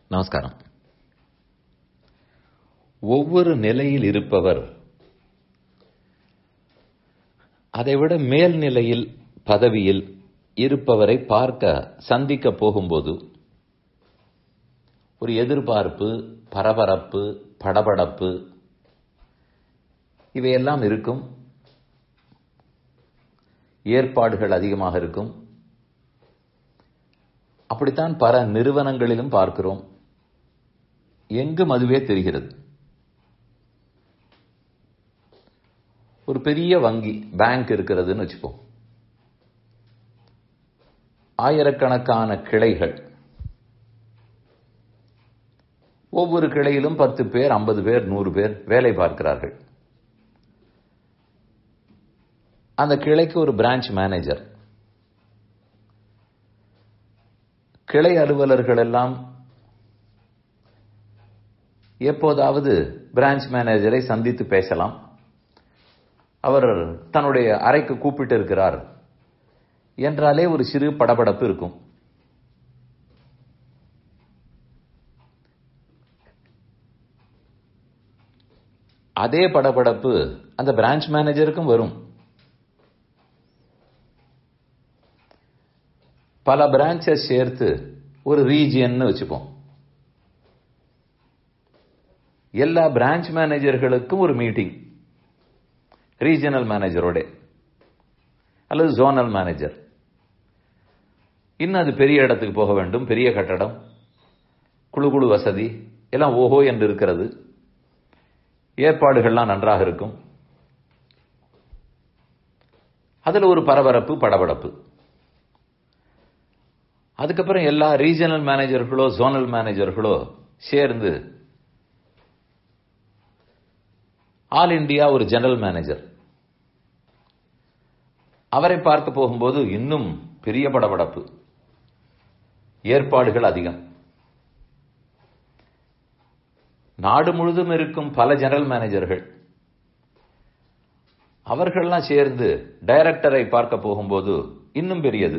நமஸ்காரம். ஒவ்வொரு நிலையில் இருப்பவர் அதைவிட மேல்நிலையில் பதவியில் இருப்பவரை பார்க்க சந்திக்க போகும்போது ஒரு எதிர்பார்ப்பு, பரபரப்பு, படபடப்பு இவையெல்லாம் இருக்கும். ஏற்பாடுகள் அதிகமாக இருக்கும். அப்படித்தான் பல நிறுவனங்களிலும் பார்க்கிறோம். எங்கும் அதுவே தெரிகிறது. ஒரு பெரிய வங்கி, பேங்க் இருக்கிறதுன்னு வச்சுப்போம். ஆயிரக்கணக்கான கிளைகள். ஒவ்வொரு கிளையிலும் 10 பேர், 50 பேர், 100 பேர் வேலை பார்க்கிறார்கள். அந்த கிளைக்கு ஒரு பிரான்ச் மேனேஜர். கிளை அலுவலர்கள் எல்லாம் எப்போதாவது பிரான்ச் மேனேஜரை சந்தித்து பேசலாம். அவர் தன்னுடைய அறைக்கு கூப்பிட்டு இருக்கிறார் என்றாலே ஒரு சிறு படபடப்பு இருக்கும். அதே படபடப்பு அந்த பிரான்ச் மேனேஜருக்கும் வரும். பல பிரான்ச்சஸ் சேர்த்து ஒரு ரீஜியன் வச்சுப்போம். எல்லா பிரான்ச் மேனேஜர்களுக்கும் ஒரு மீட்டிங், ரீஜனல் மேனேஜரோட அல்லது ஜோனல் மேனேஜர். இன்னும் அது பெரிய இடத்துக்கு போக வேண்டும், பெரிய கட்டடம், குழு வசதி எல்லாம் ஓஹோ என்று இருக்கிறது. ஏற்பாடுகள்லாம் நன்றாக இருக்கும். அதுல ஒரு பரபரப்பு, படபடப்பு. அதுக்கப்புறம் எல்லா ரீஜனல் மேனேஜர்களோ ஜோனல் மேனேஜர்களோ சேர்ந்து ஆல் இண்டியா ஒரு ஜெனரல் மேனேஜர், அவரை பார்க்க போகும்போது இன்னும் பெரிய படபடப்பு, ஏற்பாடுகள் அதிகம். நாடு முழுதும் இருக்கும் பல ஜெனரல் மேனேஜர்கள், அவர்கள்லாம் சேர்ந்து டைரக்டரை பார்க்க போகும்போது இன்னும் பெரியது.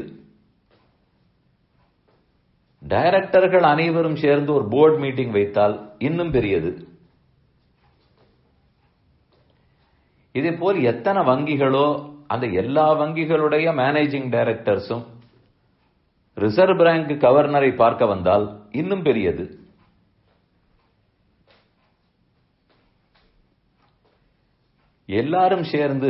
டைரக்டர்கள் அனைவரும் சேர்ந்து ஒரு போர்டு மீட்டிங் வைத்தால் இன்னும் பெரியது. இதே போல் எத்தனை வங்கிகளோ அந்த எல்லா வங்கிகளுடைய மேனேஜிங் டைரக்டர்ஸும் ரிசர்வ் பேங்க் கவர்னரை பார்க்க வந்தால் இன்னும் பெரியது. எல்லாரும் சேர்ந்து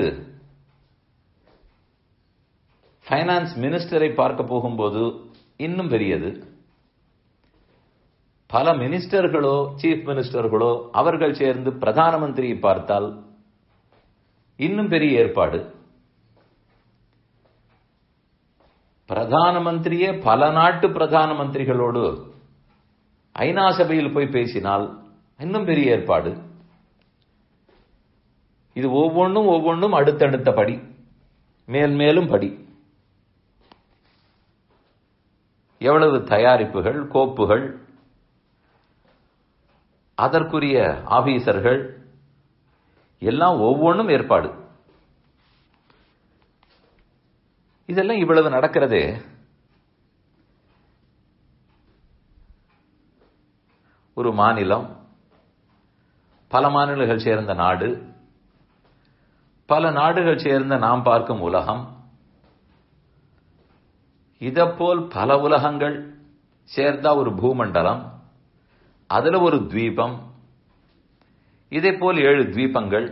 ஃபைனான்ஸ் மினிஸ்டரை பார்க்க போகும்போது இன்னும் பெரியது. பல மினிஸ்டர்களோ சீஃப் மினிஸ்டர்களோ அவர்கள் சேர்ந்து பிரதான மந்திரியை பார்த்தால் இன்னும் பெரிய ஏற்பாடு. பிரதான மந்திரியே பல நாட்டு பிரதான மந்திரிகளோடு ஐநா சபையில் போய் பேசினால் இன்னும் பெரிய ஏற்பாடு. இது ஒவ்வொன்றும் அடுத்தடுத்த படி, மேலும் படி. எவ்வளவு தயாரிப்புகள், கோப்புகள், அதற்குரிய ஆபீசர்கள் எல்லாம் ஒவ்வொன்றும் ஏற்பாடு. இதெல்லாம் இவ்வளவு நடக்கிறதே. ஒரு மாநிலம், பல மாநிலங்கள் சேர்ந்த நாடு, பல நாடுகள் சேர்ந்த நாம் பார்க்கும் உலகம், இதப்போல் பல உலகங்கள் சேர்ந்தா ஒரு பூமண்டலம், அதுல ஒரு துவீபம், இதே போல் 7 துவீபங்கள்,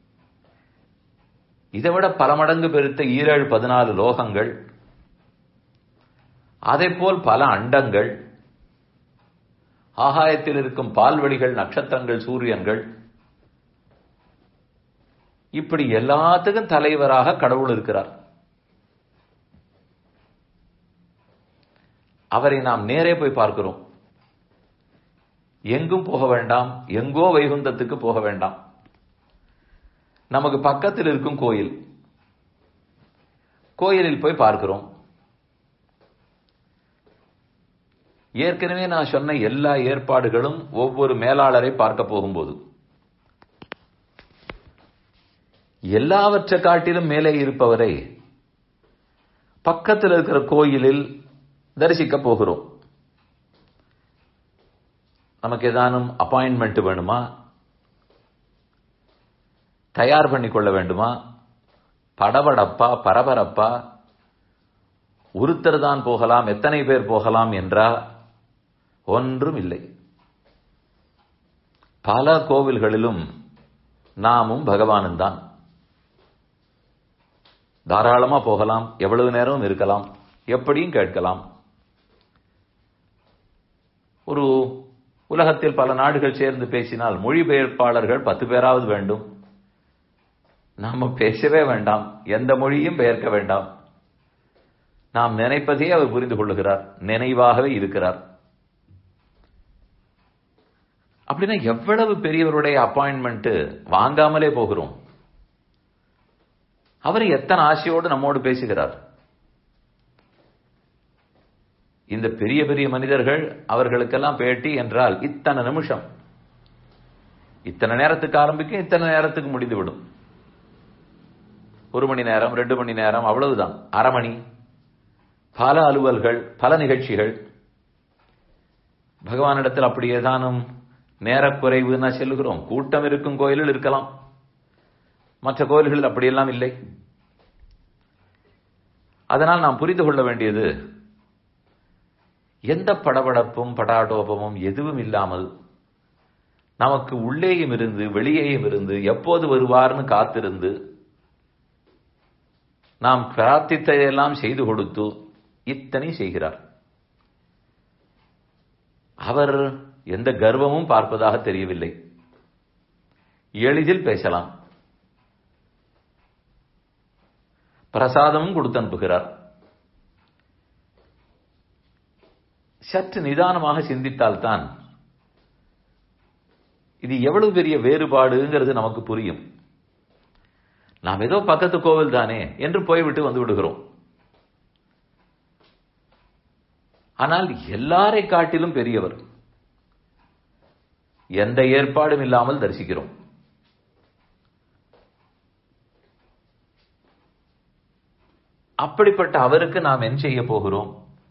இதைவிட பல மடங்கு பெருத்த 14 லோகங்கள், அதே போல் பல அண்டங்கள், ஆகாயத்தில் இருக்கும் பால்வெளிகள், நட்சத்திரங்கள், சூரியன்கள், இப்படி எல்லாத்துக்கும் தலைவராக கடவுள் இருக்கிறார். அவரை நாம் நேரே போய் பார்க்கிறோம். எங்கும் போக வேண்டாம், எங்கோ வைகுந்தத்துக்கு போக வேண்டாம். நமக்கு பக்கத்தில் இருக்கும் கோயில், கோயிலில் போய் பார்க்கிறோம். ஏற்கனவே நான் சொன்ன எல்லா ஏற்பாடுகளும் ஒவ்வொரு மேலாளரை பார்க்க போகும்போது எல்லாவற்றை காட்டிலும் மேலே இருப்பவரை பக்கத்தில் இருக்கிற கோயிலில் தரிசிக்க போகிறோம். நமக்கு ஏதானும் அப்பாயின்மெண்ட் வேணுமா, தயார் பண்ணிக்கொள்ள வேண்டுமா, படபடப்பா பரபரப்பா, ஒருத்தர் தான் போகலாம் எத்தனை பேர் போகலாம் என்றா ஒன்றும் இல்லை. பல கோவில்களிலும் நாமும் பகவானும் தான். தாராளமா போகலாம், எவ்வளவு நேரம் இருக்கலாம், எப்படியும் கேட்கலாம். ஒரு உலகத்தில் பல நாடுகள் சேர்ந்து பேசினால் மொழிபெயர்ப்பாளர்கள் 10 பேராவது வேண்டும். நாம பேசவே வேண்டாம், எந்த மொழியும் பெயர்க்க வேண்டாம். நாம் நினைப்பதே அவர் புரிந்து கொள்ளுகிறார், நினைவாகவே இருக்கிறார். அப்படின்னா எவ்வளவு பெரியவருடைய அப்பாயின்மெண்ட் வாங்காமலே போகிறோம். அவர் எத்தனை ஆசையோடு நம்மோடு பேசுகிறார். இந்த பெரிய பெரிய மனிதர்கள், அவர்களுக்கெல்லாம் பேட்டி என்றால் இத்தனை நிமிஷம், இத்தனை நேரத்துக்கு ஆரம்பிக்கும், இத்தனை நேரத்துக்கு முடிந்துவிடும். 1 மணி நேரம் 2 மணி நேரம் அவ்வளவுதான், அரை மணி. பல அலுவல்கள், பல நிகழ்ச்சிகள். பகவானிடத்தில் அப்படி ஏதானும் நேரக்குறைவுன்னா சொல்லுகிறோம். கூட்டம் இருக்கும் கோயிலில் இருக்கலாம், மற்ற கோயில்களில் அப்படியெல்லாம் இல்லை. அதனால் நாம் புரிந்து கொள்ள வேண்டியது, எந்த படபடப்பும் படாடோபமும் எதுவும் இல்லாமல் நமக்கு உள்ளேயும் இருந்து வெளியேயும் இருந்து எப்போது வருவார்னு காத்திருந்து நாம் பிரார்த்தித்ததையெல்லாம் செய்து கொடுத்து இத்தனை செய்கிறார். அவர் எந்த கர்வமும் பார்ப்பதாக தெரியவில்லை. எளிதில் பேசலாம், பிரசாதமும் கொடுத்து அனுப்புகிறார். சற்று நிதானமாக சிந்தித்தால்தான் இது எவ்வளவு பெரிய வேறுபாடுங்கிறது நமக்கு புரியும். நாம் ஏதோ பக்கத்து கோவில் தானே என்று போய்விட்டு வந்து விடுகிறோம். ஆனால் எல்லாரை காட்டிலும் பெரியவர், எந்த ஏற்பாடும் இல்லாமல் தரிசிக்கிறோம். அப்படிப்பட்ட அவருக்கு நாம் என்ன செய்ய போகிறோம்?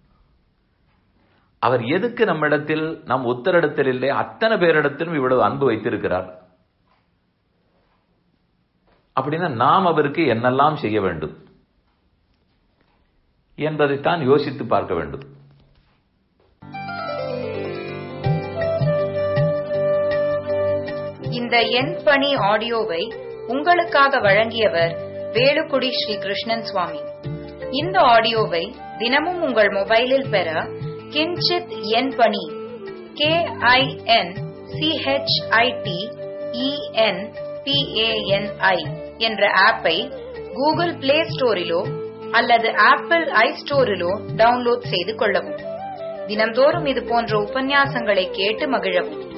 அவர் எதுக்கு நம்மிடத்தில், நம் உத்தரிடத்தில் இல்லை, அத்தனை பேரிடத்திலும் இவ்வளவு அன்பு வைத்திருக்கிறார்? அப்படின்னா நாம் அவருக்கு என்னெல்லாம் செய்ய வேண்டும் என்பதைத்தான் யோசித்து பார்க்க வேண்டும். இந்த என் பணி ஆடியோவை உங்களுக்காக வழங்கியவர் வேலுக்குடி ஸ்ரீ கிருஷ்ணன் சுவாமி. இந்த ஆடியோவை தினமும் உங்கள் மொபைலில் பெற கிஞ்சித் என் பணி KINCHITENPANI என்ற ஆப்பை கூகுள் பிளே ஸ்டோரிலோ அல்லது ஆப்பிள் ஐ ஸ்டோரிலோ டவுன்லோட் செய்து கொள்ளவும். தினம்தோறும் இது போன்ற உபன்யாசங்களை கேட்டு மகிழவும்.